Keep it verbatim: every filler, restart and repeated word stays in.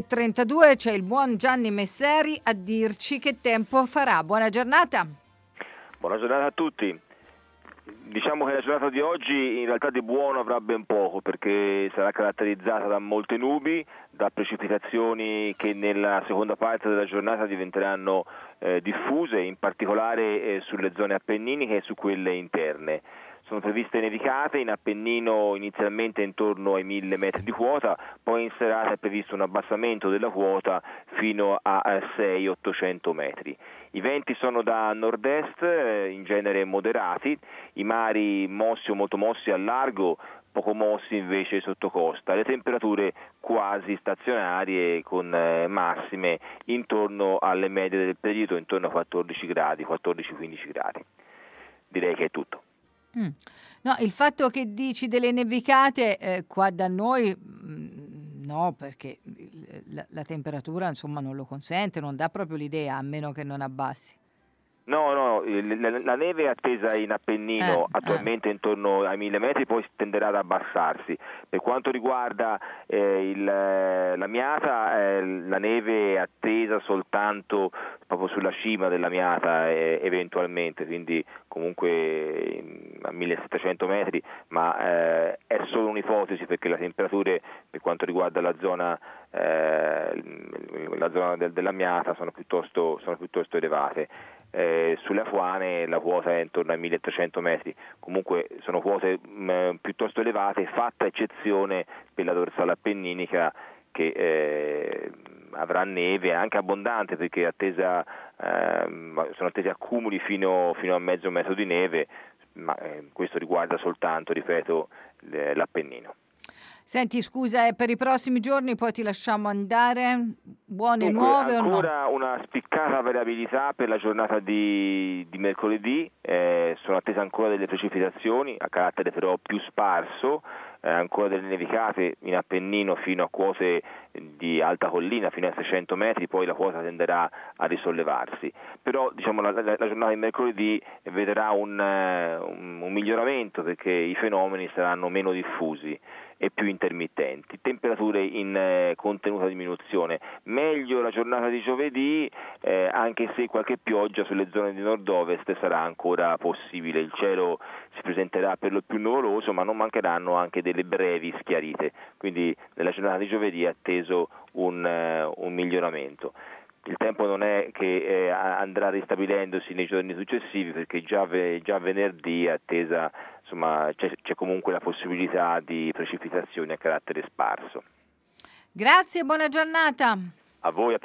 trentadue c'è il buon Gianni Messeri a dirci che tempo farà. Buona giornata. Buona giornata a tutti. Diciamo che la giornata di oggi in realtà di buono avrà ben poco, perché sarà caratterizzata da molte nubi, da precipitazioni che nella seconda parte della giornata diventeranno eh, diffuse, in particolare eh, sulle zone appenniniche e su quelle interne. Sono previste nevicate in Appennino inizialmente intorno ai mille metri di quota, poi in serata è previsto un abbassamento della quota fino a seicento ottocento metri. I venti sono da nord-est, in genere moderati, i mari mossi o molto mossi al largo, poco mossi invece sotto costa, le temperature quasi stazionarie con eh, massime intorno alle medie del periodo, intorno a quattordici gradi, quattordici quindici gradi. Direi che è tutto. Mm. No, il fatto che dici delle nevicate eh, qua da noi mh, no, perché la, la temperatura insomma non lo consente, non dà proprio l'idea, a meno che non abbassi. No, no, la, la neve è attesa in Appennino eh, attualmente eh. intorno ai mille metri, poi tenderà ad abbassarsi. Per quanto riguarda eh, il, la Miata, eh, la neve è attesa soltanto proprio sulla cima della Miata eh, eventualmente, quindi comunque a millesettecento metri, ma eh, è solo un'ipotesi, perché le temperature per quanto riguarda la zona, eh, la zona del, della Miata sono piuttosto, sono piuttosto elevate. Eh, sulle Afuane la quota è intorno ai milletrecento metri, comunque sono quote mh, piuttosto elevate, fatta eccezione per la dorsale appenninica che eh, avrà neve anche abbondante, perché è attesa, eh, sono attesi accumuli fino, fino a mezzo metro di neve, ma eh, questo riguarda soltanto, ripeto, l'Appennino. Senti, scusa, eh, per i prossimi giorni poi ti lasciamo andare? Buone Dunque, nuove o no? ancora una spiccata variabilità per la giornata di, di mercoledì, eh, sono attese ancora delle precipitazioni a carattere però più sparso, eh, ancora delle nevicate in Appennino fino a quote di alta collina, fino a seicento metri, poi la quota tenderà a risollevarsi. Però diciamo, la, la, la giornata di mercoledì vedrà un, un, un miglioramento, perché i fenomeni saranno meno diffusi e più intermittenti, temperature in eh, contenuta diminuzione. Meglio la giornata di giovedì, eh, anche se qualche pioggia sulle zone di nord-ovest sarà ancora possibile. Il cielo si presenterà per lo più nuvoloso, ma non mancheranno anche delle brevi schiarite, quindi nella giornata di giovedì è atteso un, eh, un miglioramento. Il tempo non è che eh, andrà ristabilendosi nei giorni successivi, perché già, ve, già venerdì è attesa, insomma, c'è, c'è comunque la possibilità di precipitazioni a carattere sparso. Grazie, buona giornata. A voi.